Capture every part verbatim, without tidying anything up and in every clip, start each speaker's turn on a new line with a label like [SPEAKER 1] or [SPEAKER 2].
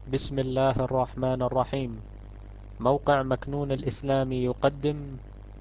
[SPEAKER 1] بسم الله الرحمن الرحيم. موقع مكنون الإسلامي يقدم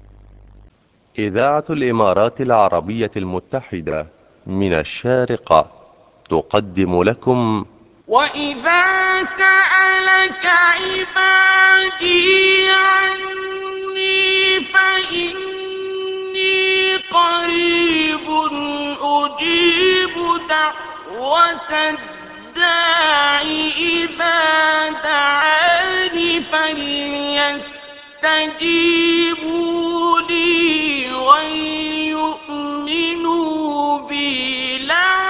[SPEAKER 2] إذاعة الإمارات العربية المتحدة من الشارقة تقدم لكم
[SPEAKER 3] وإذا سألك عبادي عني فإني قريب أجيب دعوة الداع إذا دعاني فليستجيبوا لي وليؤمنوا بي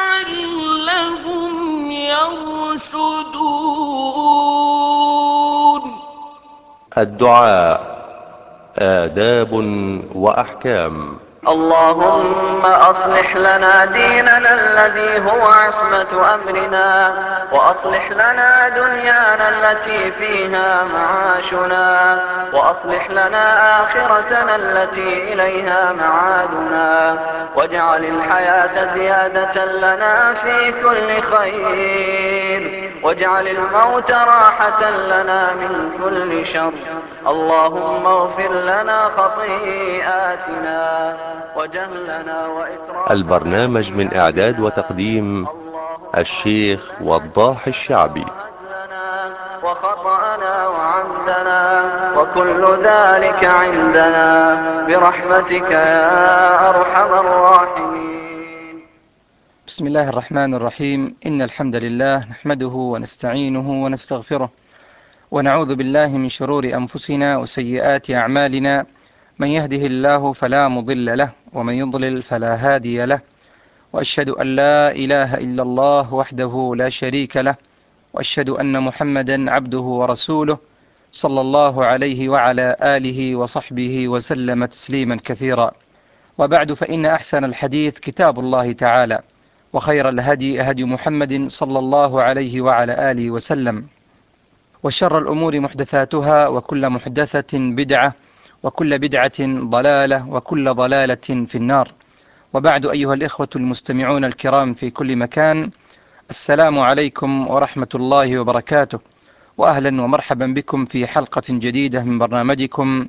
[SPEAKER 3] لعلهم يرشدون.
[SPEAKER 2] الدعاء آداب وأحكام.
[SPEAKER 3] اللهم أصلح لنا ديننا الذي هو عصمة أمرنا، وأصلح لنا دنيانا التي فيها معاشنا، وأصلح لنا آخرتنا التي إليها معادنا، واجعل الحياة زيادة لنا في كل خير، واجعل الموت راحة لنا من كل شر. اللهم اغفر لنا خطيئاتنا وجهلنا وإسرافنا
[SPEAKER 2] البرنامج
[SPEAKER 3] في
[SPEAKER 2] من إعداد
[SPEAKER 3] أمرنا.
[SPEAKER 2] وتقديم
[SPEAKER 3] اللهم اغفر
[SPEAKER 2] الشيخ
[SPEAKER 3] لنا
[SPEAKER 2] وضاح الشعبي.
[SPEAKER 3] جهلنا وهزلنا وخطأنا وعمدنا وكل ذلك عندنا برحمتك يا أرحم الراحمين.
[SPEAKER 4] بسم الله الرحمن الرحيم. إن الحمد لله نحمده ونستعينه ونستغفره، ونعوذ بالله من شرور أنفسنا وسيئات أعمالنا. من يهده الله فلا مضل له، ومن يضلل فلا هادي له. وأشهد أن لا إله إلا الله وحده لا شريك له، وأشهد أن محمدا عبده ورسوله، صلى الله عليه وعلى آله وصحبه وسلم تسليما كثيرا. وبعد، فإن أحسن الحديث كتاب الله تعالى، وخير الهدي هدي محمد صلى الله عليه وعلى آله وسلم، وشر الأمور محدثاتها، وكل محدثة بدعة، وكل بدعة ضلالة، وكل ضلالة في النار. وبعد، أيها الإخوة المستمعون الكرام في كل مكان، السلام عليكم ورحمة الله وبركاته، وأهلا ومرحبا بكم في حلقة جديدة من برنامجكم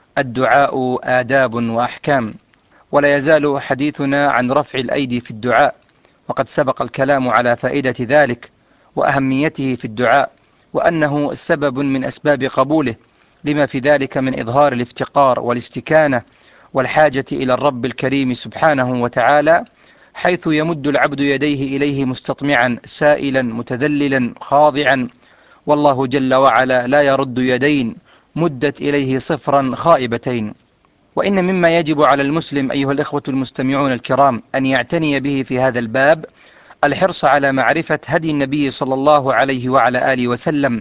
[SPEAKER 4] الدعاء آداب وأحكام. ولا يزال حديثنا عن رفع الأيدي في الدعاء، وقد سبق الكلام على فائدة ذلك وأهميته في الدعاء، وأنه سبب من أسباب قبوله، لما في ذلك من إظهار الافتقار والاستكانة والحاجة إلى الرب الكريم سبحانه وتعالى، حيث يمد العبد يديه إليه مستطمعا سائلا متذللا خاضعا، والله جل وعلا لا يرد يدين مدت إليه صفرا خائبتين. وإن مما يجب على المسلم، أيها الإخوة المستمعون الكرام، أن يعتني به في هذا الباب الحرص على معرفة هدي النبي صلى الله عليه وعلى آله وسلم،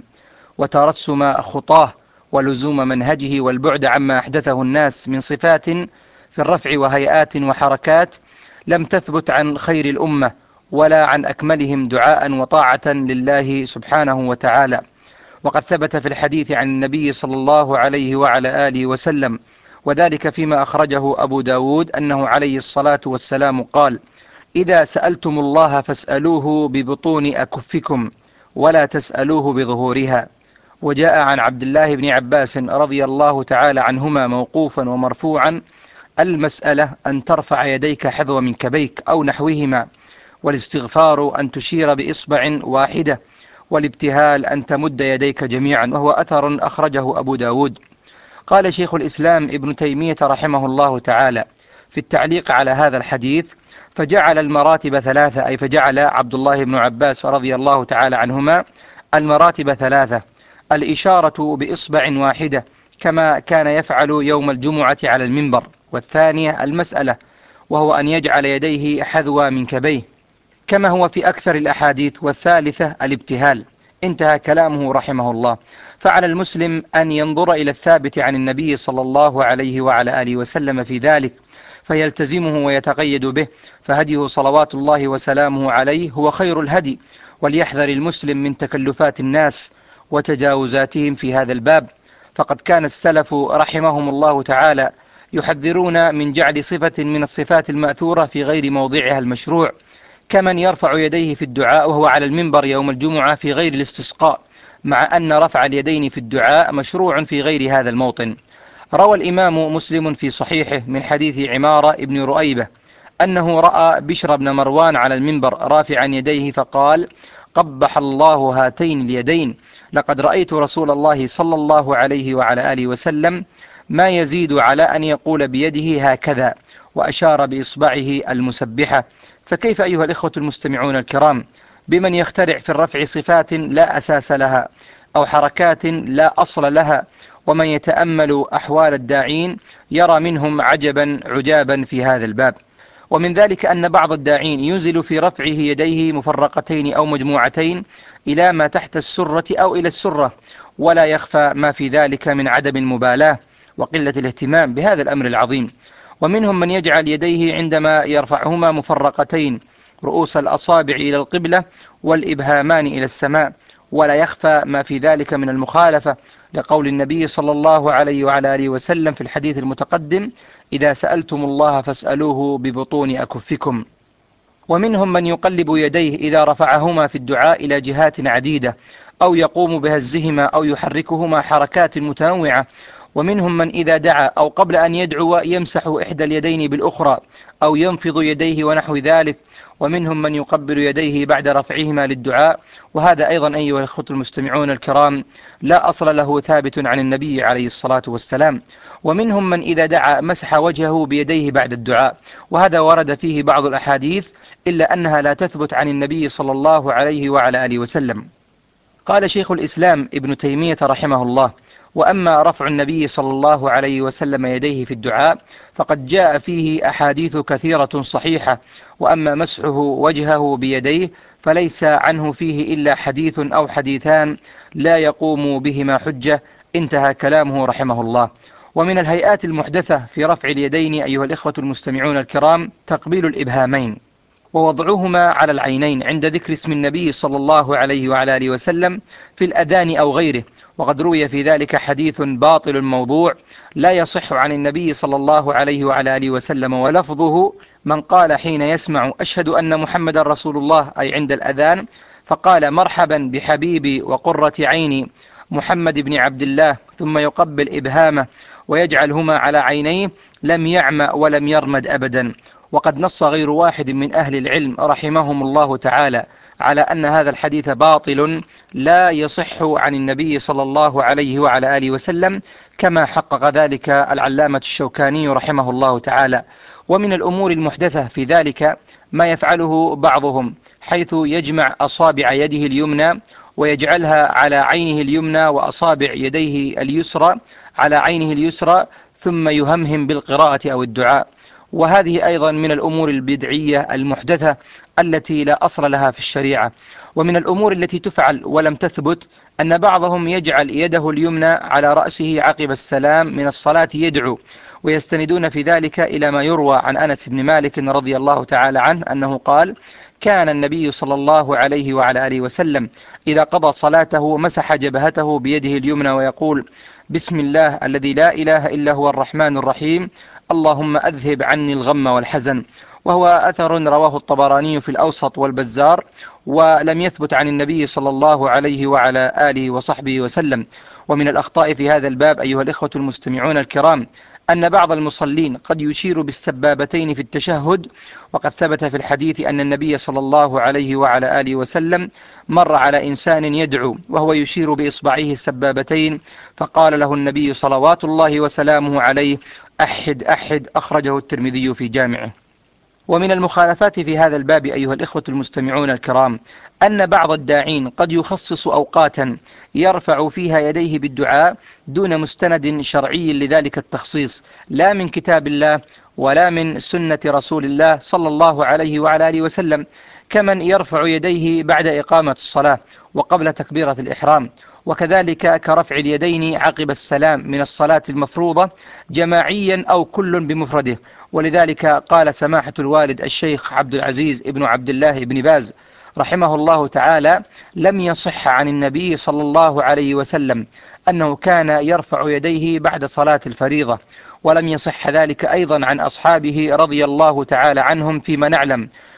[SPEAKER 4] وترسم خطاه ولزوم منهجه، والبعد عما أحدثه الناس من صفات في الرفع وهيئات وحركات لم تثبت عن خير الأمة ولا عن أكملهم دعاء وطاعة لله سبحانه وتعالى. وقد ثبت في الحديث عن النبي صلى الله عليه وعلى آله وسلم، وذلك فيما أخرجه أبو داود، أنه عليه الصلاة والسلام قال: إذا سألتم الله فاسألوه ببطون أكفكم، ولا تسألوه بظهورها. وجاء عن عبد الله بن عباس رضي الله تعالى عنهما موقوفا ومرفوعا: المسألة أن ترفع يديك حذو منكبيك أو نحوهما، والاستغفار أن تشير بإصبع واحدة، والابتهال أن تمد يديك جميعا، وهو أثر أخرجه أبو داود. قال شيخ الإسلام ابن تيمية رحمه الله تعالى في التعليق على هذا الحديث: فجعل المراتب ثلاثة، أي فجعل عبد الله بن عباس رضي الله تعالى عنهما المراتب ثلاثة: الإشارة بإصبع واحدة كما كان يفعل يوم الجمعة على المنبر، والثانية المسألة وهو أن يجعل يديه حذو منكبيه كما هو في أكثر الأحاديث، والثالثة الابتهال. انتهى كلامه رحمه الله. فعلى المسلم أن ينظر إلى الثابت عن النبي صلى الله عليه وعلى آله وسلم في ذلك، فيلتزمه ويتقيد به، فهديه صلوات الله وسلامه عليه هو خير الهدي. وليحذر المسلم من تكلفات الناس وتجاوزاتهم في هذا الباب، فقد كان السلف رحمهم الله تعالى يحذرون من جعل صفة من الصفات المأثورة في غير موضعها المشروع، كمن يرفع يديه في الدعاء وهو على المنبر يوم الجمعة في غير الاستسقاء، مع أن رفع اليدين في الدعاء مشروع في غير هذا الموطن. روى الإمام مسلم في صحيحه من حديث عمارة بن رؤيبة أنه رأى بشر بن مروان على المنبر رافعا يديه فقال: قبح الله هاتين اليدين، لقد رأيت رسول الله صلى الله عليه وعلى آله وسلم ما يزيد على أن يقول بيده هكذا، وأشار بإصبعه المسبحة. فكيف أيها الإخوة المستمعون الكرام بمن يخترع في الرفع صفات لا أساس لها أو حركات لا أصل لها، ومن يتأمل أحوال الداعين يرى منهم عجبا عجابا في هذا الباب. ومن ذلك أن بعض الداعين ينزل في رفعه يديه مفرقتين أو مجموعتين إلى ما تحت السرة أو إلى السرة، ولا يخفى ما في ذلك من عدم المبالاة وقلة الاهتمام بهذا الأمر العظيم. ومنهم من يجعل يديه عندما يرفعهما مفرقتين رؤوس الأصابع إلى القبلة والإبهامان إلى السماء، ولا يخفى ما في ذلك من المخالفة لقول النبي صلى الله عليه وعلى آله وسلم في الحديث المتقدم: إذا سألتم الله فاسألوه ببطون أكفكم. ومنهم من يقلب يديه إذا رفعهما في الدعاء إلى جهات عديدة، أو يقوم بهزهما أو يحركهما حركات متنوعة. ومنهم من إذا دعا أو قبل أن يدعو يمسح إحدى اليدين بالأخرى أو ينفض يديه ونحو ذلك. ومنهم من يقبل يديه بعد رفعهما للدعاء، وهذا أيضا أيها الأخوة المستمعون الكرام لا أصل له ثابت عن النبي عليه الصلاة والسلام. ومنهم من إذا دعا مسح وجهه بيديه بعد الدعاء، وهذا ورد فيه بعض الأحاديث إلا أنها لا تثبت عن النبي صلى الله عليه وعلى آله وسلم. قال شيخ الإسلام ابن تيمية رحمه الله: وأما رفع النبي صلى الله عليه وسلم يديه في الدعاء فقد جاء فيه أحاديث كثيرة صحيحة، وأما مسحه وجهه بيديه فليس عنه فيه إلا حديث أو حديثان لا يقوم بهما حجة. انتهى كلامه رحمه الله. ومن الهيئات المحدثة في رفع اليدين أيها الإخوة المستمعون الكرام تقبيل الإبهامين ووضعهما على العينين عند ذكر اسم النبي صلى الله عليه وعلى آله وسلم في الأذان أو غيره، وقد روي في ذلك حديث باطل موضوع لا يصح عن النبي صلى الله عليه وعلى آله وسلم، ولفظه: من قال حين يسمع أشهد أن محمد رسول الله، أي عند الأذان، فقال مرحبا بحبيبي وقرة عيني محمد بن عبد الله، ثم يقبل إبهامه ويجعلهما على عينيه، لم يعمى ولم يرمد أبدا. وقد نص غير واحد من أهل العلم رحمهم الله تعالى على أن هذا الحديث باطل لا يصح عن النبي صلى الله عليه وعلى آله وسلم، كما حقق ذلك العلامة الشوكاني رحمه الله تعالى. ومن الأمور المحدثة في ذلك ما يفعله بعضهم، حيث يجمع أصابع يده اليمنى ويجعلها على عينه اليمنى وأصابع يديه اليسرى على عينه اليسرى، ثم يهمهم بالقراءة أو الدعاء. وهذه أيضا من الأمور البدعية المحدثة التي لا أصل لها في الشريعة. ومن الأمور التي تفعل ولم تثبت أن بعضهم يجعل يده اليمنى على رأسه عقب السلام من الصلاة يدعو، ويستندون في ذلك إلى ما يروى عن أنس بن مالك رضي الله تعالى عنه أنه قال: كان النبي صلى الله عليه وعلى آله وسلم إذا قضى صلاته مسح جبهته بيده اليمنى ويقول: بسم الله الذي لا إله إلا هو الرحمن الرحيم، اللهم أذهب عني الغم والحزن. وهو أثر رواه الطبراني في الأوسط والبزار، ولم يثبت عن النبي صلى الله عليه وعلى آله وصحبه وسلم. ومن الأخطاء في هذا الباب أيها الإخوة المستمعون الكرام أن بعض المصلين قد يشير بالسبابتين في التشهد، وقد ثبت في الحديث أن النبي صلى الله عليه وعلى آله وسلم مر على إنسان يدعو وهو يشير بإصبعيه السبابتين، فقال له النبي صلوات الله وسلامه عليه: أحد أحد، أخرجه الترمذي في جامعه. ومن المخالفات في هذا الباب أيها الإخوة المستمعون الكرام أن بعض الداعين قد يخصص أوقاتا يرفع فيها يديه بالدعاء دون مستند شرعي لذلك التخصيص، لا من كتاب الله ولا من سنة رسول الله صلى الله عليه وعلى آله وسلم، كمن يرفع يديه بعد إقامة الصلاة وقبل تكبيرة الإحرام، وكذلك كرفع اليدين عقب السلام من الصلاة المفروضة جماعيا أو كل بمفرده. ولذلك قال سماحة الوالد الشيخ عبد العزيز ابن عبد الله ابن باز رحمه الله تعالى: لم يصح عن النبي صلى الله عليه وسلم أنه كان يرفع يديه بعد صلاة الفريضة، ولم يصح ذلك أيضا عن أصحابه رضي الله تعالى عنهم فيما نعلم،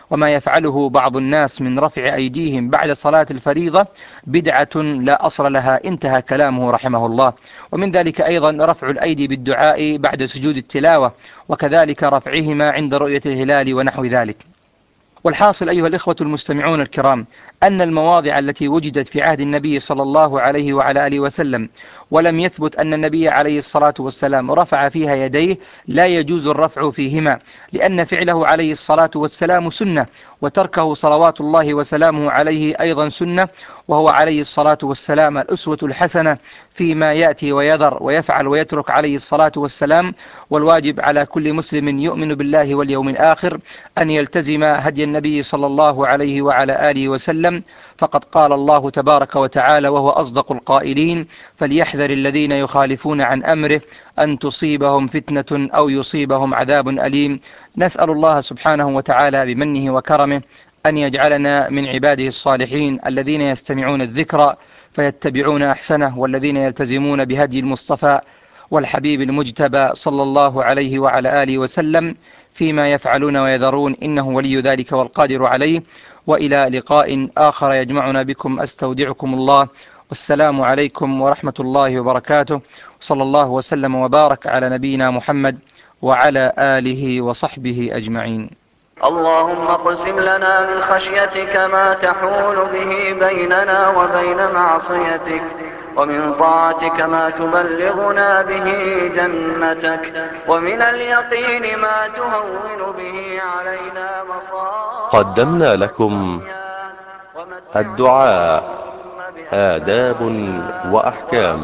[SPEAKER 4] وما يفعله بعض الناس من رفع أيديهم بعد صلاة الفريضة بدعة لا أصل لها، انتهى كلامه رحمه الله. ومن ذلك أيضا رفع الأيدي بالدعاء بعد سجود التلاوة، وكذلك رفعهما عند رؤية الهلال ونحو ذلك. والحاصل أيها الإخوة المستمعون الكرام أن المواضع التي وجدت في عهد النبي صلى الله عليه وعلى آله وسلم ولم يثبت أن النبي عليه الصلاة والسلام رفع فيها يديه لا يجوز الرفع فيهما، لأن فعله عليه الصلاة والسلام سنة، وتركه صلوات الله وسلامه عليه أيضا سنة، وهو عليه الصلاة والسلام الأسوة الحسنة فيما يأتي ويذر ويفعل ويترك عليه الصلاة والسلام. والواجب على كل مسلم يؤمن بالله واليوم الآخر أن يلتزم هدي النبي صلى الله عليه وعلى آله وسلم، فقد قال الله تبارك وتعالى وهو أصدق القائلين: فليحذر الذين يخالفون عن أمره أن تصيبهم فتنة أو يصيبهم عذاب أليم. نسأل الله سبحانه وتعالى بمنه وكرمه أن يجعلنا من عباده الصالحين الذين يستمعون الذكر فيتبعون أحسنه، والذين يلتزمون بهدي المصطفى والحبيب المجتبى صلى الله عليه وعلى آله وسلم فيما يفعلون ويذرون، إنه ولي ذلك والقادر عليه. وإلى لقاء آخر يجمعنا بكم أستودعكم الله، والسلام عليكم ورحمة الله وبركاته، صلى الله وسلم وبارك على نبينا محمد وعلى آله وصحبه أجمعين.
[SPEAKER 3] اللهم اقسم لنا من خشيتك ما تحول به بيننا وبين معصيتك، ومن طاعتك ما تبلغنا به جنتك، ومن اليقين ما تهون به علينا مصائب
[SPEAKER 2] قدمنا لكم الدعاء آداب وأحكام.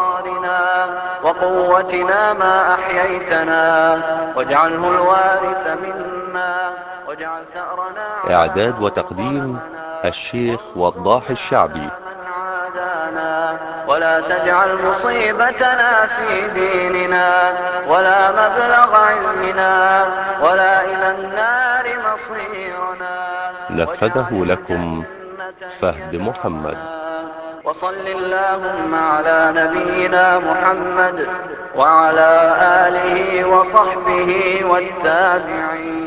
[SPEAKER 3] وقوتنا ما أحييتنا، واجعله الوارث منا، واجعل ثأرنا
[SPEAKER 2] إعداد وتقديم الشيخ وضاح الشعبي.
[SPEAKER 3] ولا تجعل مصيبتنا في ديننا، ولا مبلغ علمنا، ولا إلى النار مصيرنا.
[SPEAKER 2] نفذه لكم فهد محمد.
[SPEAKER 3] وصل اللهم على نبينا محمد وعلى آله وصحبه والتابعين.